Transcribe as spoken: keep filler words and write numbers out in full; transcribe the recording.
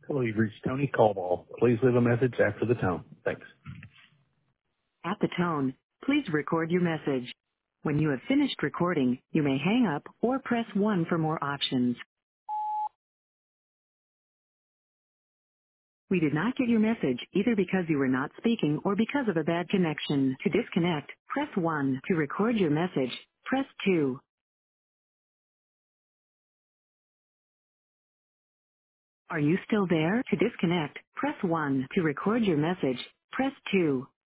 Hello, you've reached Tony Caldwell. Please leave a message after the tone. Thanks. At the tone, please record your message. When you have finished recording, you may hang up or press one for more options. We did not get your message either because you were not speaking or because of a bad connection. To disconnect, press one. To record your message, press two. Are you still there? To disconnect, press one. To record your message, press two.